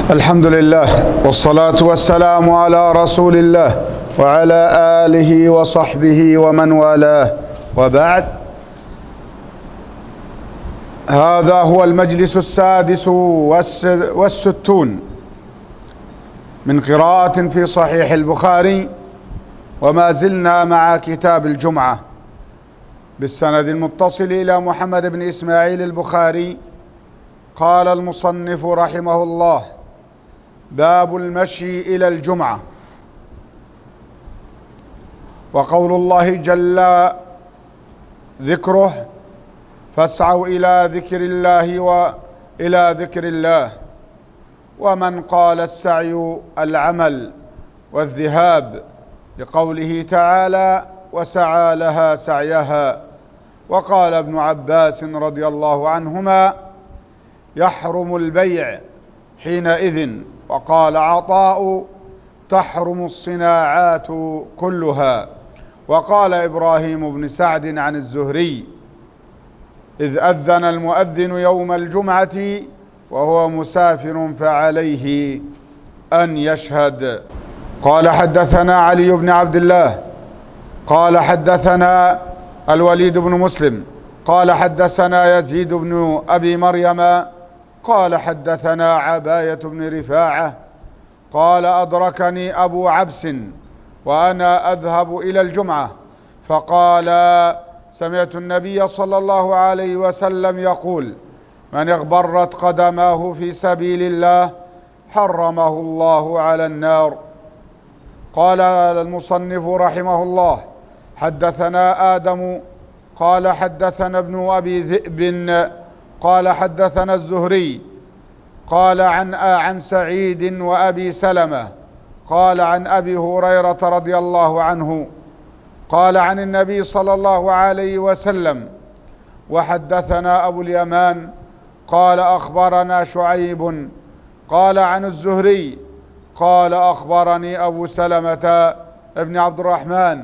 الحمد لله والصلاة والسلام على رسول الله وعلى آله وصحبه ومن والاه، وبعد. هذا هو المجلس السادس والستون من قراءة في صحيح البخاري، وما زلنا مع كتاب الجمعة بالسند المتصل إلى محمد بن إسماعيل البخاري. قال المصنف رحمه الله: باب المشي إلى الجمعة. وقول الله جل ذكره: فاسعوا إلى ذكر الله وإلى ذكر الله. ومن قال السعي العمل والذهاب، لقوله تعالى: وسعى لها سعيها. وقال ابن عباس رضي الله عنهما: يحرم البيع حينئذ. وقال عطاء: تحرم الصناعات كلها. وقال إبراهيم بن سعد عن الزهري: إذ أذن المؤذن يوم الجمعة وهو مسافر فعليه أن يشهد. قال حدثنا علي بن عبد الله قال حدثنا الوليد بن مسلم قال حدثنا يزيد بن أبي مريم قال حدثنا عباية بن رفاعة قال: أدركني أبو عبس وأنا أذهب إلى الجمعة، فقال: سمعت النبي صلى الله عليه وسلم يقول: من اغبرت قدماه في سبيل الله حرمه الله على النار. قال المصنف رحمه الله: حدثنا آدم قال حدثنا ابن أبي ذئب قال حدثنا الزهري قال عن سعيد وأبي سلمة قال عن أبي هريرة رضي الله عنه قال عن النبي صلى الله عليه وسلم: وحدثنا أبو اليمان قال أخبرنا شعيب قال عن الزهري قال أخبرني أبو سلمة ابن عبد الرحمن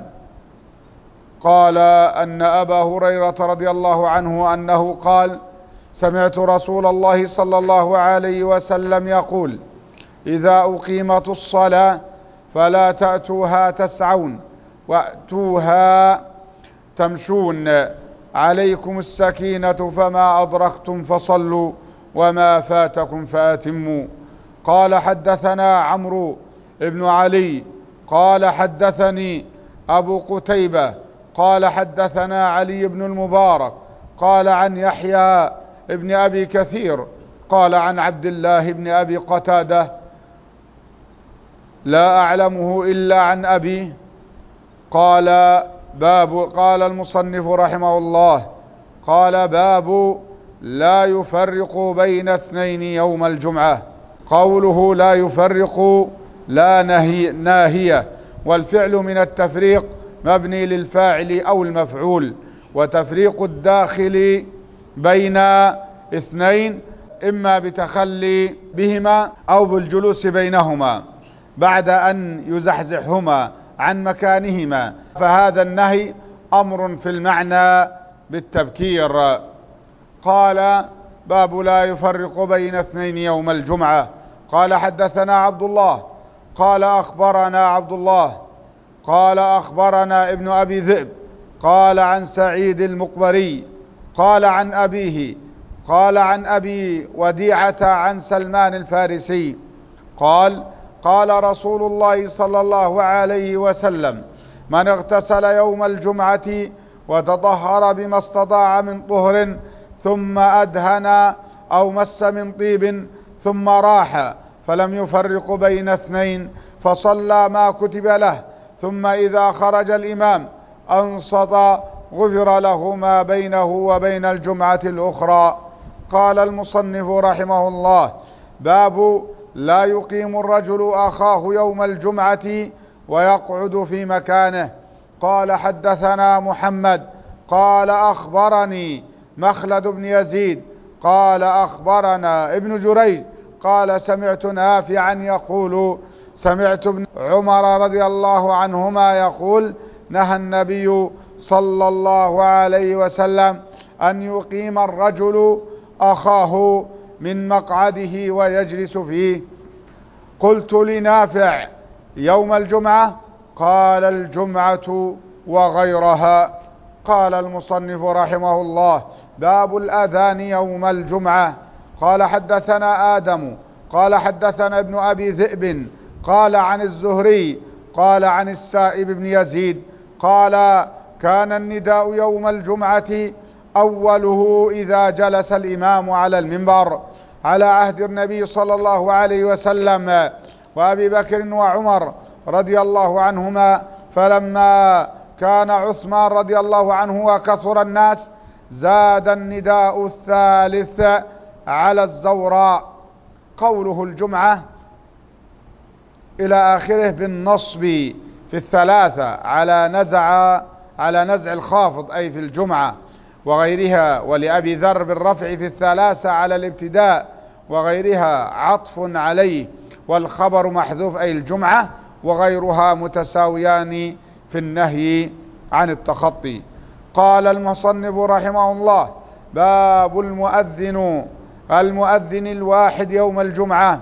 قال أن أبا هريرة رضي الله عنه أنه قال: سمعت رسول الله صلى الله عليه وسلم يقول: إذا أقيمت الصلاة فلا تأتوها تسعون وأتوها تمشون، عليكم السكينة، فما أدركتم فصلوا وما فاتكم فأتموا. قال حدثنا عمرو بن علي قال حدثني أبو قتيبة قال حدثنا علي بن المبارك قال عن يحيى ابن أبي كثير قال عن عبد الله بن أبي قتادة لا أعلمه إلا عن أبيه. قال المصنف رحمه الله: قال باب لا يفرق بين اثنين يوم الجمعة. قوله لا يفرق لا ناهية، والفعل من التفريق مبني للفاعل أو المفعول، وتفريق الداخل بين اثنين إما بتخلي بهما أو بالجلوس بينهما بعد أن يزحزحهما عن مكانهما، فهذا النهي أمر في المعنى بالتبكير. قال: باب لا يفرق بين اثنين يوم الجمعة. قال حدثنا عبد الله قال أخبرنا عبد الله قال أخبرنا ابن أبي ذئب قال عن سعيد المقبري قال عن أبيه قال عن أبي وديعة عن سلمان الفارسي قال: قال رسول الله صلى الله عليه وسلم: من اغتسل يوم الجمعة وتطهر بما استطاع من طهر ثم أدهن أو مس من طيب ثم راح فلم يفرق بين اثنين فصلى ما كتب له، ثم إذا خرج الإمام أنصت غفر له ما بينه وبين الجمعة الأخرى. قال المصنف رحمه الله: باب لا يقيم الرجل أخاه يوم الجمعة ويقعد في مكانه. قال حدثنا محمد قال أخبرني مخلد بن يزيد قال أخبرنا ابن جريج قال: سمعت نافعا يقول: سمعت ابن عمر رضي الله عنهما يقول: نهى النبي صلى الله عليه وسلم أن يقيم الرجل أخاه من مقعده ويجلس فيه. قلت لنافع: يوم الجمعة؟ قال: الجمعة وغيرها. قال المصنف رحمه الله: باب الأذان يوم الجمعة. قال: حدثنا آدم قال حدثنا ابن أبي ذئب قال عن الزهري قال عن السائب بن يزيد قال: كان النداء يوم الجمعة أوله إذا جلس الإمام على المنبر على عهد النبي صلى الله عليه وسلم وأبي بكر وعمر رضي الله عنهما، فلما كان عثمان رضي الله عنه وكثر الناس زاد النداء الثالث على الزوراء. قوله الجمعة إلى آخره بالنصب في الثلاثة على نزع الخافض أي في الجمعة وغيرها، ولأبي ذر بالرفع في الثلاثة على الابتداء وغيرها عطف عليه، والخبر محذوف أي الجمعة وغيرها متساويان في النهي عن التخطي. قال المصنف رحمه الله: باب المؤذن الواحد يوم الجمعة.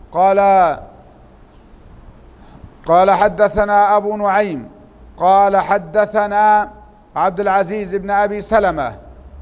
قال حدثنا أبو نعيم قال حدثنا عبد العزيز بن أبي سلمة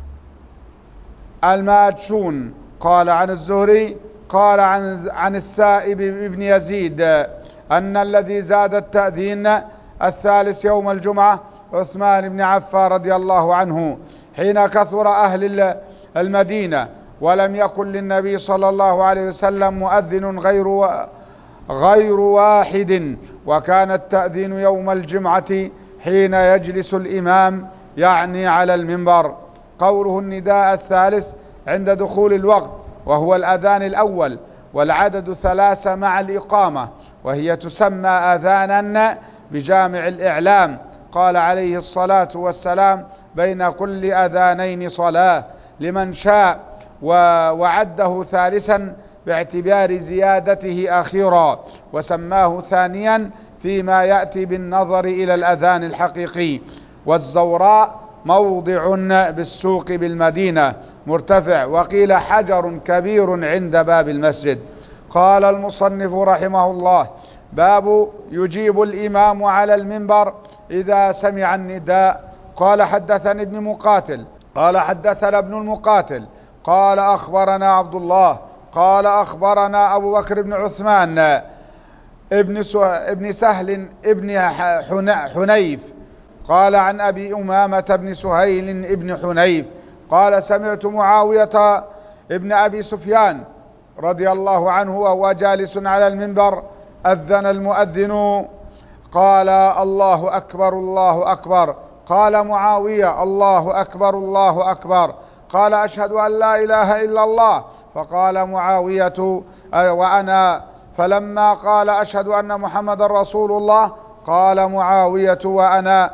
الماجشون قال عن الزهري قال عن السائب بن يزيد أن الذي زاد التأذين الثالث يوم الجمعة عثمان بن عفان رضي الله عنه حين كثر أهل المدينة، ولم يكن للنبي صلى الله عليه وسلم مؤذن غير واحد، وكان التأذين يوم الجمعة حين يجلس الإمام يعني على المنبر. قوله النداء الثالث عند دخول الوقت وهو الأذان الأول، والعدد 3 مع الإقامة، وهي تسمى أذانا بجامع الإعلام. قال عليه الصلاة والسلام: بين كل أذانين صلاة لمن شاء، وعده ثالثا باعتبار زيادته أخيرا، وسماه ثانيا فيما يأتي بالنظر إلى الأذان الحقيقي. والزوراء موضع بالسوق بالمدينة مرتفع، وقيل حجر كبير عند باب المسجد. قال المصنف رحمه الله: باب يجيب الإمام على المنبر إذا سمع النداء. قال حدثني ابن مقاتل قال حدثنا ابن المقاتل قال أخبرنا عبد الله قال أخبرنا أبو بكر بن عثمان ابن سهل ابن حنيف قال عن أبي أمامة بن سهيل ابن حنيف قال: سمعت معاوية ابن أبي سفيان رضي الله عنه وهو جالس على المنبر أذن المؤذن قال: الله أكبر الله أكبر. قال معاوية: الله أكبر الله أكبر. قال: أشهد أن لا إله إلا الله. فقال معاوية: وأنا. فلما قال: أشهد أن محمد رسول الله، قال معاوية: وأنا.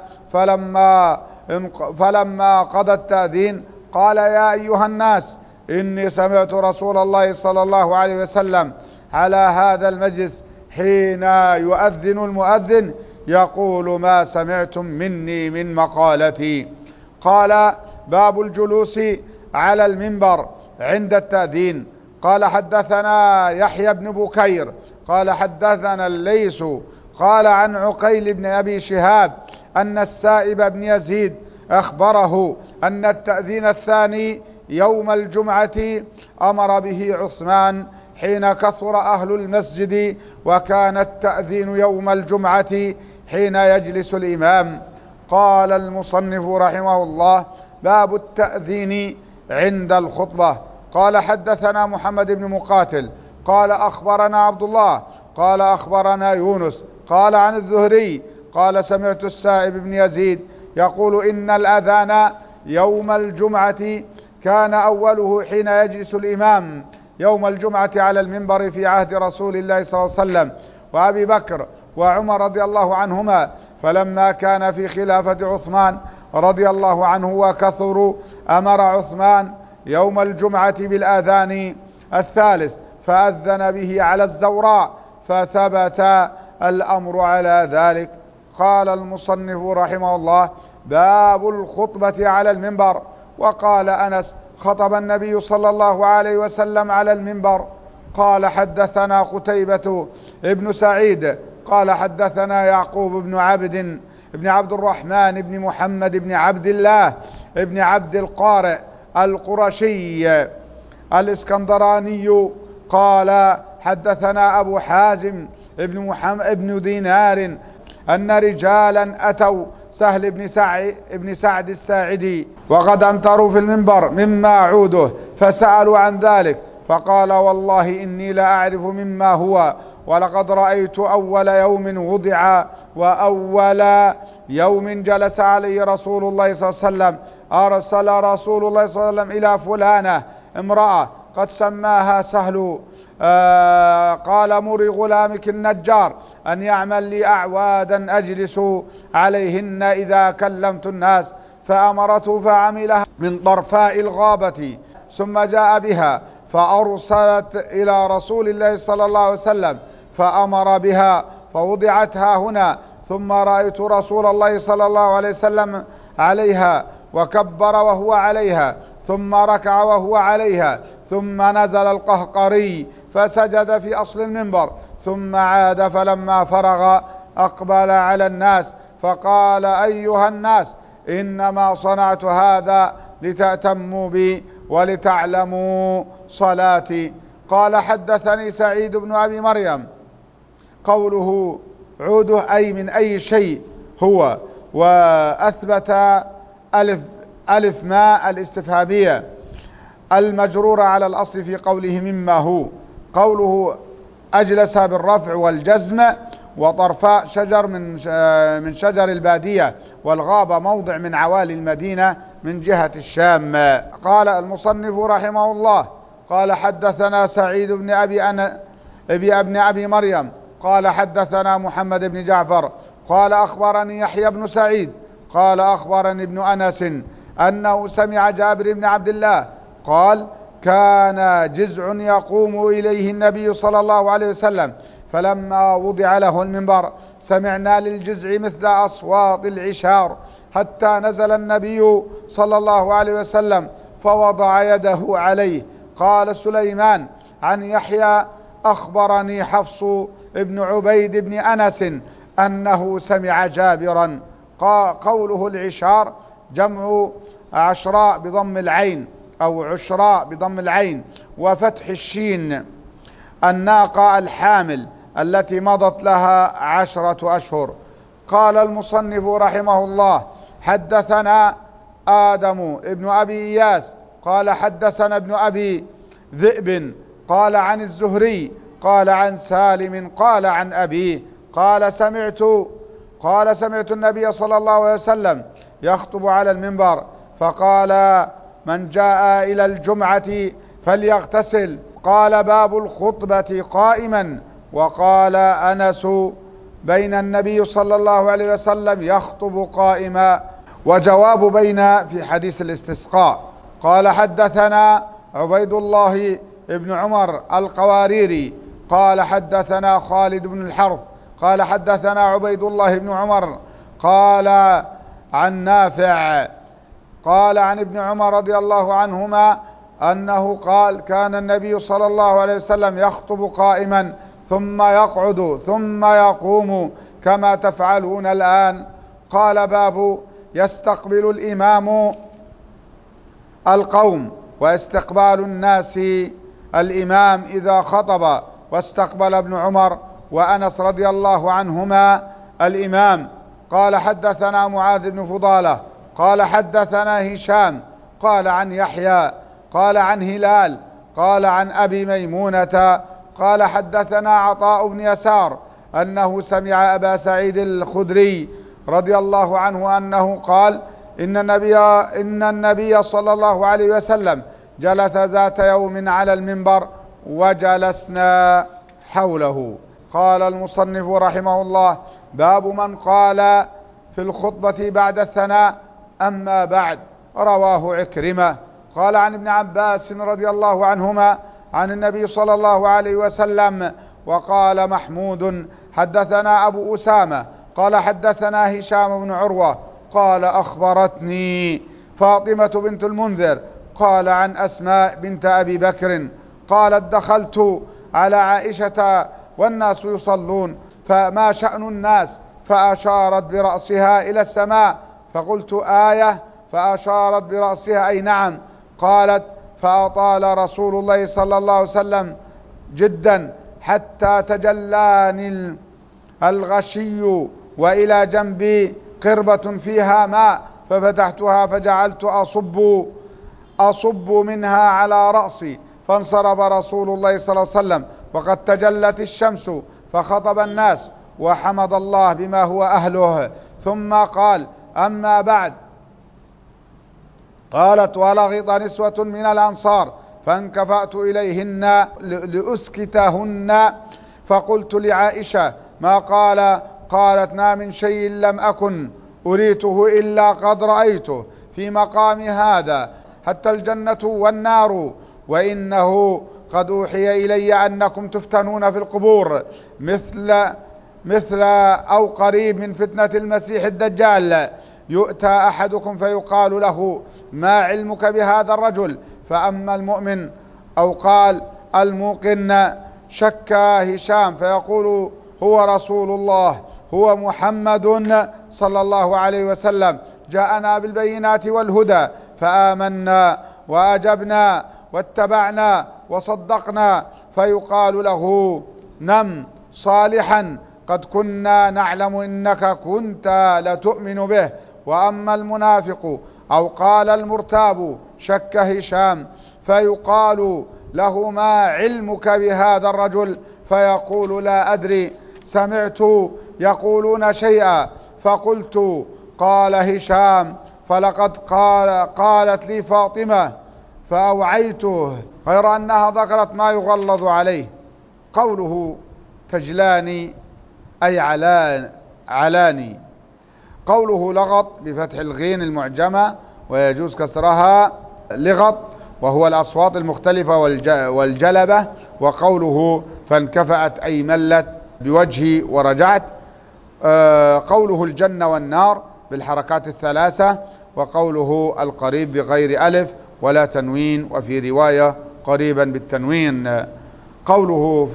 فلما قضى التأذين قال: يا أيها الناس، إني سمعت رسول الله صلى الله عليه وسلم على هذا المجلس حين يؤذن المؤذن يقول ما سمعتم مني من مقالتي. قال: باب الجلوس على المنبر عند التأذين. قال حدثنا يحيى بن بكير قال حدثنا الليث قال عن عقيل بن أبي شهاب أن السائب بن يزيد أخبره أن التأذين الثاني يوم الجمعة أمر به عثمان حين كثر أهل المسجد، وكان التأذين يوم الجمعة حين يجلس الإمام. قال المصنف رحمه الله: باب التأذين عند الخطبة. قال حدثنا محمد بن مقاتل قال أخبرنا عبد الله قال أخبرنا يونس قال عن الزهري قال: سمعت السائب بن يزيد يقول: إن الأذان يوم الجمعة كان أوله حين يجلس الإمام يوم الجمعة على المنبر في عهد رسول الله صلى الله عليه وسلم وأبي بكر وعمر رضي الله عنهما، فلما كان في خلافة عثمان رضي الله عنه وكثروا أمر عثمان يوم الجمعة بالآذان الثالث فأذن به على الزوراء، فثبت الأمر على ذلك. قال المصنف رحمه الله: باب الخطبة على المنبر. وقال أنس: خطب النبي صلى الله عليه وسلم على المنبر. قال حدثنا قتيبة ابن سعيد قال حدثنا يعقوب بن عبد الرحمن بن محمد بن عبد الله بن عبد القارئ القرشي الإسكندراني قال حدثنا أبو حازم ابن دينار أن رجالا أتوا سهل بن سعد الساعدي وقد أمطروا في المنبر مما عوده فسألوا عن ذلك فقال والله إني لا أعرف مما هو ولقد رأيت أول يوم وضع وأول يوم جلس عليه رسول الله صلى الله عليه وسلم أرسل رسول الله صلى الله عليه وسلم إلى فلانة امرأة قد سماها سهل قال مر غلامك النجار أن يعمل لي أعوادا أجلس عليهن إذا كلمت الناس فأمرته فعملها من طرفاء الغابة ثم جاء بها فأرسلت إلى رسول الله صلى الله عليه وسلم فأمر بها فوضعتها هنا ثم رأيت رسول الله صلى الله عليه وسلم عليها وكبر وهو عليها ثم ركع وهو عليها ثم نزل القهقري فسجد في أصل المنبر ثم عاد فلما فرغ أقبل على الناس فقال أيها الناس إنما صنعت هذا لتأتموا بي ولتعلموا صلاتي. قال حدثني سعيد بن أبي مريم قوله عوده أي من أي شيء هو وأثبت ألف ماء الاستفهامية المجرورة على الأصل في قوله مما هو. قوله أجلس بالرفع والجزم وطرفاء شجر من شجر البادية والغابة موضع من عوالي المدينة من جهة الشام. قال المصنف رحمه الله قال حدثنا سعيد بن أبي مريم قال حدثنا محمد بن جعفر قال أخبرني يحيى بن سعيد قال أخبرني ابن أنس أنه سمع جابر بن عبد الله قال كان جزع يقوم إليه النبي صلى الله عليه وسلم فلما وضع له المنبر سمعنا للجزع مثل أصوات العشار حتى نزل النبي صلى الله عليه وسلم فوضع يده عليه. قال سليمان عن يحيى أخبرني حفص ابن عبيد بن أنس أنه سمع جابرا. قوله العشار جمع عشراء بضم العين أو عشراء بضم العين وفتح الشين الناقة الحامل التي مضت لها 10 أشهر. قال المصنف رحمه الله حدثنا آدم ابن أبي إياس قال حدثنا ابن أبي ذئب قال عن الزهري قال عن سالم قال عن أبيه قال سمعت النبي صلى الله عليه وسلم يخطب على المنبر فقال من جاء إلى الجمعة فليغتسل. قال باب الخطبة قائما. وقال أنس بين النبي صلى الله عليه وسلم يخطب قائما وجواب بين في حديث الاستسقاء. قال حدثنا عبيد الله ابن عمر القواريري قال حدثنا خالد بن الحرث قال حدثنا عبيد الله بن عمر قال عن نافع قال عن ابن عمر رضي الله عنهما أنه قال كان النبي صلى الله عليه وسلم يخطب قائما ثم يقعد ثم يقوم كما تفعلون الآن. قال باب يستقبل الإمام القوم واستقبال الناس الإمام إذا خطب. واستقبل ابن عمر وأنس رضي الله عنهما الإمام. قال حدثنا معاذ بن فضالة قال حدثنا هشام قال عن يحيى قال عن هلال قال عن أبي ميمونة قال حدثنا عطاء بن يسار أنه سمع أبا سعيد الخدري رضي الله عنه أنه قال إن النبي صلى الله عليه وسلم جلس ذات يوم على المنبر وجلسنا حوله. قال المصنف رحمه الله باب من قال في الخطبة بعد الثناء أما بعد. رواه عكرمة. قال عن ابن عباس رضي الله عنهما عن النبي صلى الله عليه وسلم. وقال محمود حدثنا أبو أسامة قال حدثنا هشام بن عروة قال أخبرتني فاطمة بنت المنذر قال عن أسماء بنت أبي بكر قالت دخلت على عائشة والناس يصلون، فما شأن الناس؟ فأشارت برأسها إلى السماء، فقلت آية؟ فأشارت برأسها أي نعم. قالت فأطال رسول الله صلى الله عليه وسلم جدا حتى تجلاني الغشي وإلى جنبي قربة فيها ماء، ففتحتها فجعلت أصب منها على رأسي، فانصرف رسول الله صلى الله عليه وسلم وقد تجلت الشمس، فخطب الناس وحمد الله بما هو أهله، ثم قال أما بعد. قالت ولغط نسوة من الأنصار فانكفأت إليهن لأسكتهن، فقلت لعائشة ما قال؟ قالت ما من شيء لم أكن أريته إلا قد رأيته في مقام هذا، حتى الجنة والنار، وإنه قد أوحي إلي أنكم تفتنون في القبور مثل أو قريب من فتنة المسيح الدجال، يؤتى أحدكم فيقال له ما علمك بهذا الرجل؟ فأما المؤمن أو قال الموقن شك هشام فيقول هو رسول الله، هو محمد صلى الله عليه وسلم، جاءنا بالبينات والهدى فآمنا وأجبنا واتبعنا وصدقنا، فيقال له نم صالحا قد كنا نعلم إنك كنت لتؤمن به. وأما المنافق أو قال المرتاب شك هشام فيقال له ما علمك بهذا الرجل؟ فيقول لا أدري، سمعت يقولون شيئا فقلت قال هشام، فلقد قالت لي فاطمة فأوعيته، غير أنها ذكرت ما يغلظ عليه. قوله تجلاني أي علاني. قوله لغط بفتح الغين المعجمة ويجوز كسرها لغط، وهو الأصوات المختلفة والجلبة. وقوله فانكفأت أي ملت بوجهي ورجعت. قوله الجنة والنار بالحركات الثلاثة. وقوله القريب بغير ألف ولا تنوين، وفي رواية قريبا بالتنوين. قوله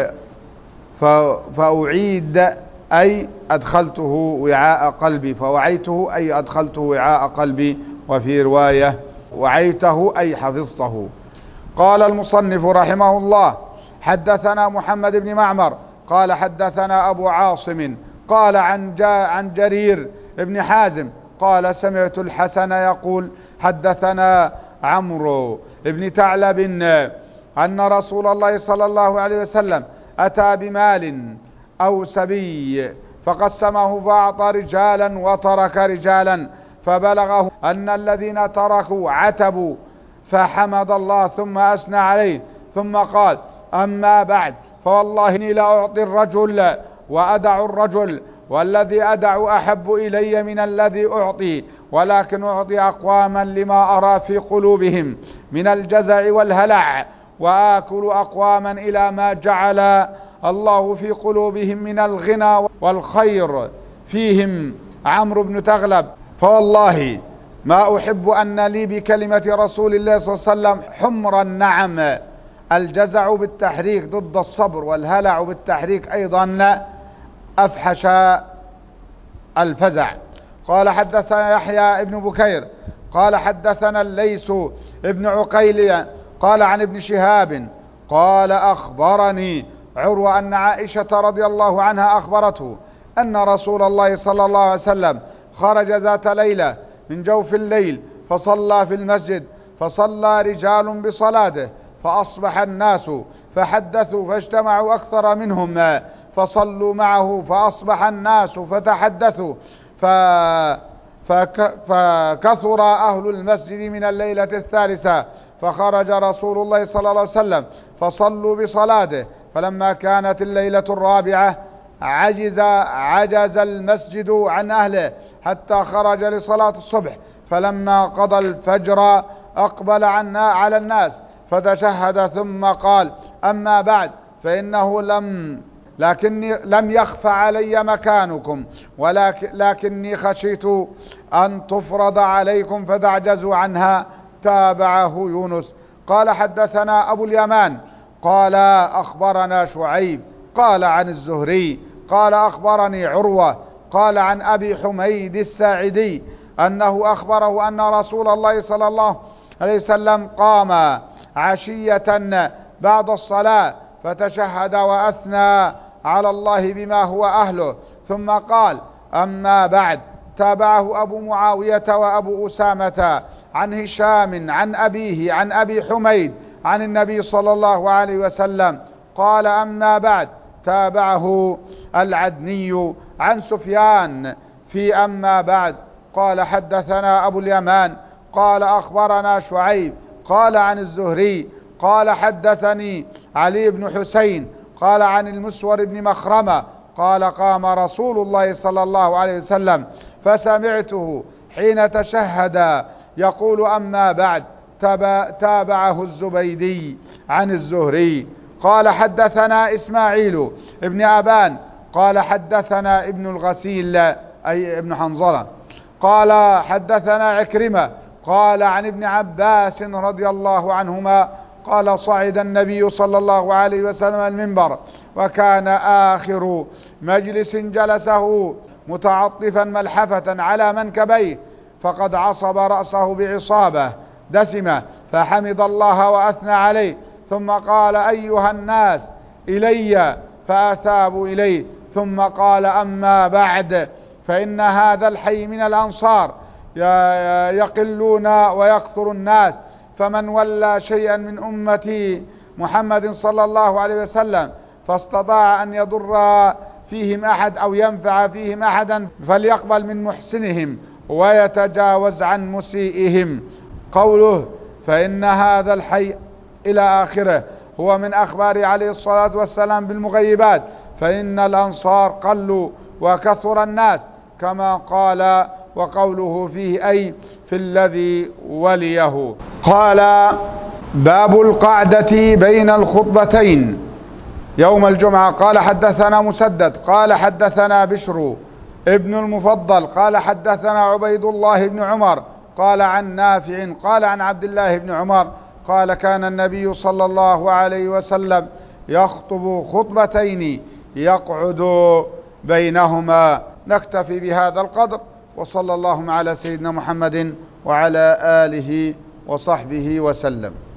فأعيد أي أدخلته وعاء قلبي، فوعيته أي أدخلته وعاء قلبي، وفي رواية وعيته أي حفظته. قال المصنف رحمه الله حدثنا محمد بن معمر قال حدثنا أبو عاصم قال عن جرير بن حازم قال سمعت الحسن يقول حدثنا عمرو بن ثعلب أن رسول الله صلى الله عليه وسلم أتى بمال أو سبي فقسمه فأعطى رجالا وترك رجالا، فبلغه أن الذين تركوا عتبوا، فحمد الله ثم أثنى عليه، ثم قال أما بعد فوالله إني لا أعطي الرجل وأدع الرجل، والذي أدع أحب إلي من الذي أعطي، ولكن أعطي أقواما لما أرى في قلوبهم من الجزع والهلع، وآكل أقواما إلى ما جعل الله في قلوبهم من الغنى والخير، فيهم عمرو بن تغلب، فوالله ما أحب أن لي بكلمة رسول الله صلى الله عليه وسلم حمر النعم. الجزع بالتحريك ضد الصبر، والهلع بالتحريك أيضا أفحش الفزع. قال حدثنا يحيى ابن بكير قال حدثنا الليث ابن عقيل قال عن ابن شهاب قال أخبرني عروة أن عائشة رضي الله عنها أخبرته أن رسول الله صلى الله عليه وسلم خرج ذات ليلة من جوف الليل فصلى في المسجد، فصلى رجال بصلاته، فأصبح الناس فحدثوا فاجتمعوا أكثر منهم فصلوا معه، فأصبح الناس فتحدثوا فكثر أهل المسجد من الليلة الثالثة، فخرج رسول الله صلى الله عليه وسلم فصلوا بصلاته، فلما كانت الليلة الرابعة عجز المسجد عن أهله حتى خرج لصلاة الصبح، فلما قضى الفجر أقبل على الناس فتشهد ثم قال أما بعد فإنه لم يخف علي مكانكم، لكني خشيت أن تفرض عليكم فتعجزوا عنها. تابعه يونس. قال حدثنا أبو اليمان قال أخبرنا شعيب قال عن الزهري قال أخبرني عروة قال عن أبي حميد الساعدي أنه أخبره أن رسول الله صلى الله عليه وسلم قام عشية بعد الصلاة فتشهد وأثنى على الله بما هو أهله، ثم قال: أما بعد. تابعه أبو معاوية وأبو أسامة عن هشام عن أبيه عن أبي حميد عن النبي صلى الله عليه وسلم قال: أما بعد. تابعه العدني عن سفيان في أما بعد قال: حدثنا أبو اليمان قال أخبرنا شعيب قال عن الزهري قال: حدثني علي بن حسين قال عن المسور بن مخرمة قال: قام رسول الله صلى الله عليه وسلم فسمعته حين تشهد يقول: أما بعد. تابعه الزبيدي عن الزهري قال: حدثنا إسماعيل ابن أبان قال: حدثنا ابن الغسيل أي ابن حنظلة قال: حدثنا عكرمة قال عن ابن عباس رضي الله عنهما قال: صعد النبي صلى الله عليه وسلم المنبر وكان آخر مجلس جلسه متعطفا ملحفة على منكبيه، فقد عصب رأسه بعصابة دسمة، فحمد الله وأثنى عليه، ثم قال: أيها الناس إلي، فأثابوا إليه، ثم قال: أما بعد، فإن هذا الحي من الأنصار يقلون ويكثر الناس، فمن ولى شيئا من أمتي محمد صلى الله عليه وسلم فاستطاع أن يضر فيهم أحد أو ينفع فيهم أحدا فليقبل من محسنهم ويتجاوز عن مسيئهم. قوله: فإن هذا الحي إلى آخره هو من أخبار عليه الصلاة والسلام بالمغيبات، فإن الأنصار قلوا وكثر الناس كما قال، وقوله فيه أي في الذي وليه. قال: باب القعدة بين الخطبتين يوم الجمعة. قال: حدثنا مسدد قال: حدثنا بشر ابن المفضل قال: حدثنا عبيد الله بن عمر قال عن نافع قال عن عبد الله بن عمر قال: كان النبي صلى الله عليه وسلم يخطب خطبتين يقعد بينهما. نكتفي بهذا القدر، وصلى الله على سيدنا محمد وعلى آله وصحبه وسلم.